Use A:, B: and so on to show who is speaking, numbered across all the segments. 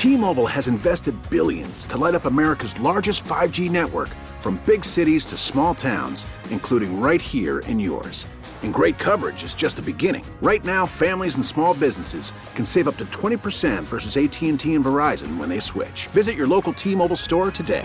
A: T-Mobile has invested billions to light up America's largest 5G network, from big cities to small towns, including right here in yours. And great coverage is just the beginning. Right now, families and small businesses can save up to 20% versus AT&T and Verizon when they switch. Visit your local T-Mobile store today.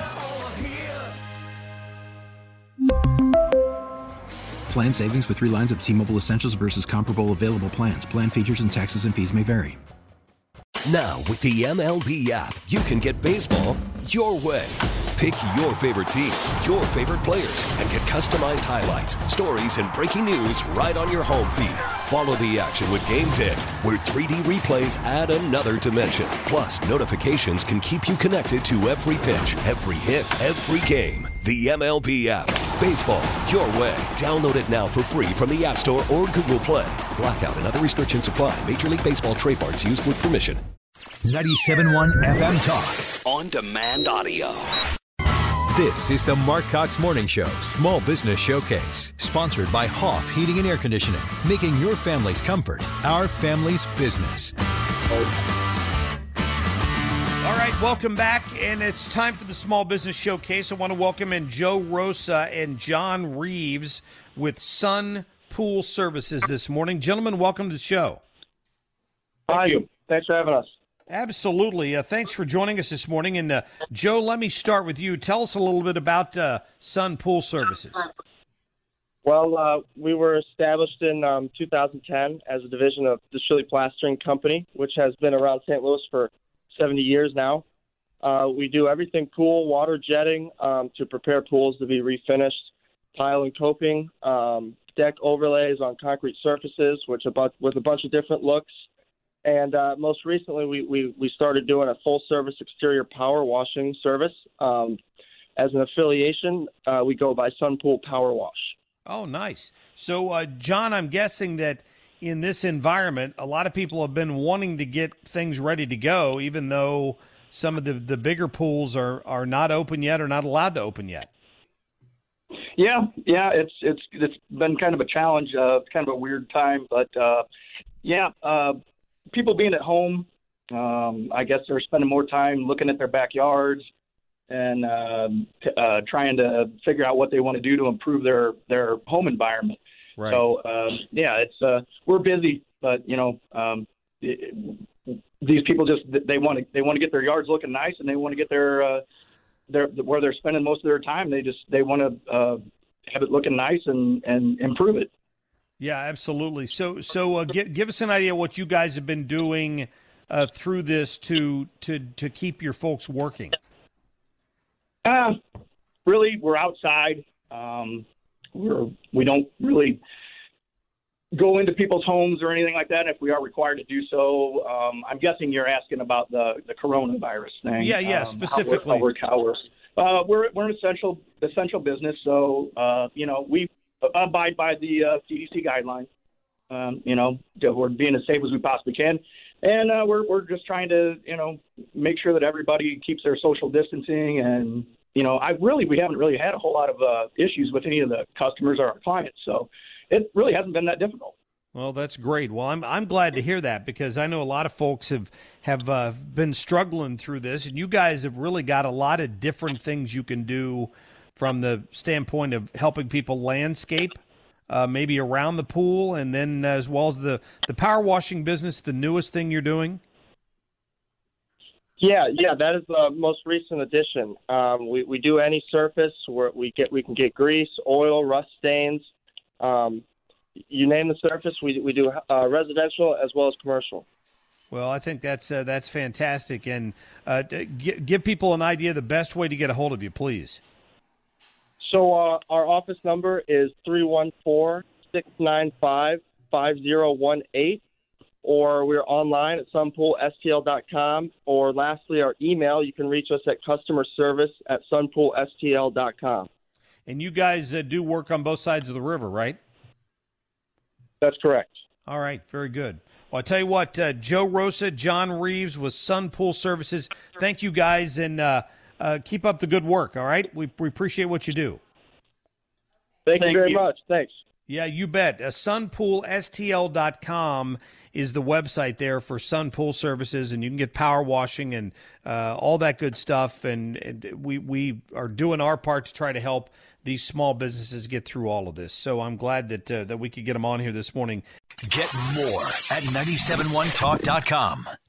B: Plan savings with 3 lines of T-Mobile Essentials versus comparable available plans. Plan features and taxes and fees may vary.
C: Now, with the MLB app, you can get baseball your way. Pick your favorite team, your favorite players, and get customized highlights, stories, and breaking news right on your home feed. Follow the action with Game Day, where 3D replays add another dimension. Plus, notifications can keep you connected to every pitch, every hit, every game. The MLB app. Baseball your way. Download it now for free from the App Store or Google Play. Blackout and other restrictions apply. Major League Baseball trademarks used with permission.
D: 97.1 FM Talk.
E: On demand audio.
D: This is the Mark Cox Morning Show Small Business Showcase, sponsored by Hoff Heating and Air Conditioning, making your family's comfort our family's business.
F: All right, welcome back, and it's time for the Small Business Showcase. I want to welcome in Joe Rosa and John Reeves with Sun Pool Services this morning. Gentlemen, welcome to the show.
G: Thank you. Thanks for having us.
F: Absolutely. Thanks for joining us this morning. And Joe, let me start with you. Tell us a little bit about Sun Pool Services.
G: Well, we were established in 2010 as a division of the Shirley Plastering Company, which has been around St. Louis for 70 years now. We do everything pool, water jetting, to prepare pools to be refinished, tile and coping, deck overlays on concrete surfaces, with a bunch of different looks. And most recently, we started doing a full-service exterior power washing service. As an affiliation, we go by Sun Pool Power Wash.
F: Oh, nice. So, John, I'm guessing that in this environment, a lot of people have been wanting to get things ready to go, even though some of the bigger pools are not open yet or not allowed to open yet.
H: Yeah, it's been kind of a challenge. It's kind of a weird time, but people being at home, I guess they're spending more time looking at their backyards and trying to figure out what they want to do to improve their home environment.
F: Right.
H: So, it's we're busy, but these people they want to get their yards looking nice, and they want to get their where they're spending most of their time. They want to have it looking nice and improve it.
F: Yeah, absolutely. So give us an idea of what you guys have been doing through this to keep your folks working.
H: Really, we're outside. We don't really go into people's homes or anything like that if we are required to do so. I'm guessing you're asking about the coronavirus thing.
F: Yeah, specifically.
H: We're an essential business, so we abide by the CDC guidelines. We're being as safe as we possibly can, and we're just trying to make sure that everybody keeps their social distancing. And we haven't really had a whole lot of issues with any of the customers or our clients, so it really hasn't been that difficult.
F: Well, that's great. Well, I'm glad to hear that, because I know a lot of folks have been struggling through this, and you guys have really got a lot of different things you can do from the standpoint of helping people landscape, maybe around the pool, and then as well as the power washing business, the newest thing you're doing.
G: Yeah, that is the most recent addition. We do any surface where we can get grease, oil, rust stains. You name the surface, we do residential as well as commercial.
F: Well, I think that's fantastic, and give people an idea of the best way to get a hold of you, please.
G: So our office number is 314-695-5018, or we're online at sunpoolstl.com, or lastly, our email, you can reach us at customerservice@sunpoolstl.com.
F: And you guys do work on both sides of the river, right?
G: That's correct.
F: All right, very good. Well, I tell you what, Joe Rosa, John Reeves with Sun Pool Services, thank you guys, and keep up the good work, all right? We appreciate what you do.
G: Thank you very much. Thanks.
F: Yeah, you bet. Sunpoolstl.com is the website there for Sun Pool Services, and you can get power washing and all that good stuff. And we are doing our part to try to help these small businesses get through all of this. So I'm glad that we could get them on here this morning.
D: Get more at 971talk.com.